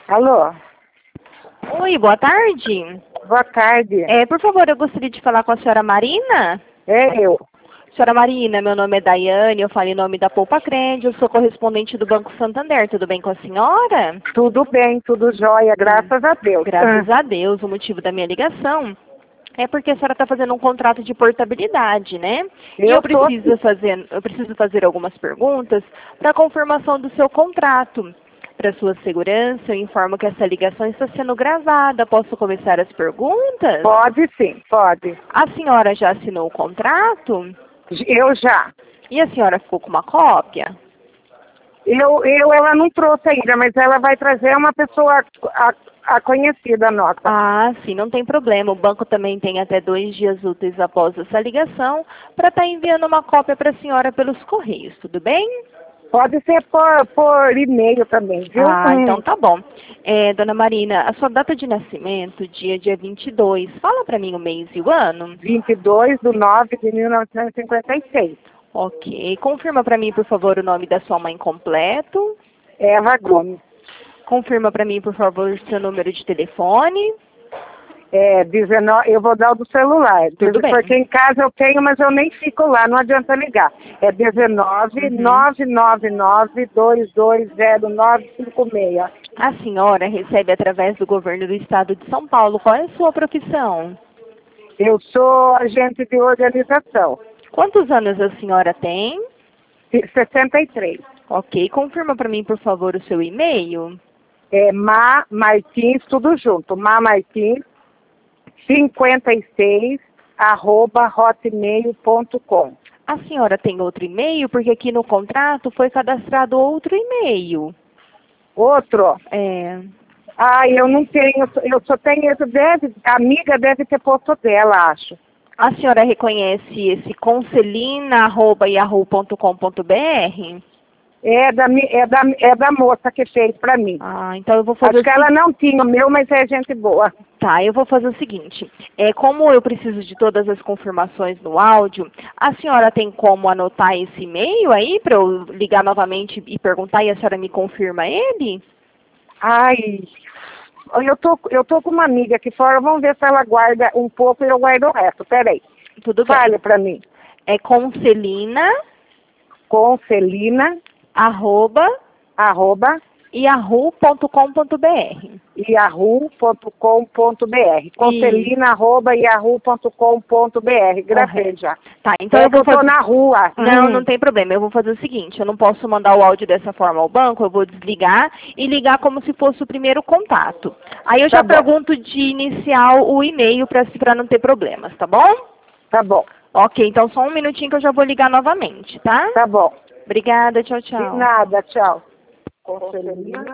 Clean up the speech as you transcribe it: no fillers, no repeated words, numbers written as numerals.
Alô? Oi, boa tarde. Boa tarde. Por favor, eu gostaria de falar com a senhora Marina. É eu. Senhora Marina, meu nome é Daiane, eu falo em nome da Poupa Crédito, eu sou correspondente do Banco Santander. Tudo bem com a senhora? Tudo bem, tudo jóia, graças a Deus. Graças a Deus. O motivo da minha ligação é porque a senhora está fazendo um contrato de portabilidade, né? E eu preciso fazer algumas perguntas para confirmação do seu contrato. Para sua segurança, eu informo que essa ligação está sendo gravada. Posso começar as perguntas? Pode sim, pode. A senhora já assinou o contrato? Eu já. E a senhora ficou com uma cópia? Ela não trouxe ainda, mas ela vai trazer uma pessoa a conhecida nossa. Ah, sim, não tem problema. O banco também tem até 2 dias úteis após essa ligação para estar enviando uma cópia para a senhora pelos correios, tudo bem? Pode ser por e-mail também, viu? Então tá bom. Dona Marina, a sua data de nascimento, dia 22, fala para mim o mês e o ano. 22/9/1956. Ok. Confirma para mim, por favor, o nome da sua mãe completo. Eva Gomes. Confirma para mim, por favor, o seu número de telefone. 19, eu vou dar o do celular. Tudo bem. Porque em casa eu tenho, mas eu nem fico lá, não adianta ligar. É 19-999-220956. A senhora recebe através do governo do estado de São Paulo. Qual é a sua profissão? Eu sou agente de organização. Quantos anos a senhora tem? 63. Ok. Confirma para mim, por favor, o seu e-mail. Ma Martins, tudo junto. Ma Martins 56@hotmail.com. A senhora tem outro e-mail? Porque aqui no contrato foi cadastrado outro e-mail. Outro? Eu não tenho, eu só tenho esse, a amiga deve ter posto dela, acho. A senhora reconhece esse concelina@yahoo.com.br? É da moça que fez pra mim. Então eu vou fazer acho que ela não tinha o meu, mas é gente boa. Tá, eu vou fazer o seguinte. Como eu preciso de todas as confirmações no áudio, a senhora tem como anotar esse e-mail aí para eu ligar novamente e perguntar e a senhora me confirma ele? Eu tô com uma amiga aqui fora, vamos ver se ela guarda um pouco e eu guardo o resto. Peraí. Tudo bem. Fale pra mim. É Concelina. @yahoo.com.br. yahoo.com.br. Concelina@yahoo.com.br. Gravei já. Tá, então eu tô na rua. Não tem problema. Eu vou fazer o seguinte, eu não posso mandar o áudio dessa forma ao banco, eu vou desligar e ligar como se fosse o primeiro contato. Aí eu já pergunto de iniciar o e-mail para não ter problemas, tá bom? Tá bom. Ok, então só um minutinho que eu já vou ligar novamente, tá? Tá bom. Obrigada, tchau, tchau. De nada, tchau. Concelina.